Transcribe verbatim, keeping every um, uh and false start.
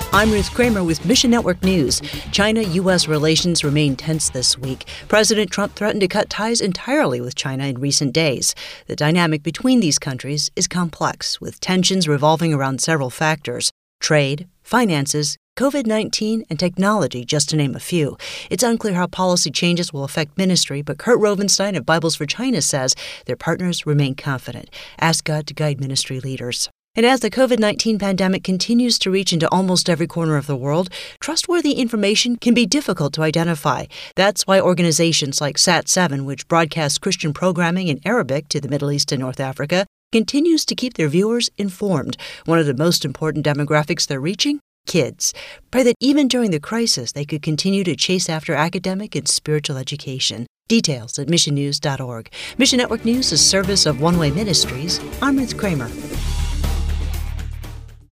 I'm Ruth Kramer with Mission Network News. China-U S relations remain tense this week. President Trump threatened to cut ties entirely with China in recent days. The dynamic between these countries is complex, with tensions revolving around several factors: trade, finances, covid nineteen, and technology, just to name a few. It's unclear how policy changes will affect ministry, but Kurt Rovenstein of Bibles for China says their partners remain confident. Ask God to guide ministry leaders. And as the covid nineteen pandemic continues to reach into almost every corner of the world, trustworthy information can be difficult to identify. That's why organizations like Sat seven, which broadcasts Christian programming in Arabic to the Middle East and North Africa, continues to keep their viewers informed. One of the most important demographics they're reaching? Kids. Pray that even during the crisis, they could continue to chase after academic and spiritual education. Details at mission news dot org. Mission Network News is a service of One Way Ministries. I'm Ruth Kramer.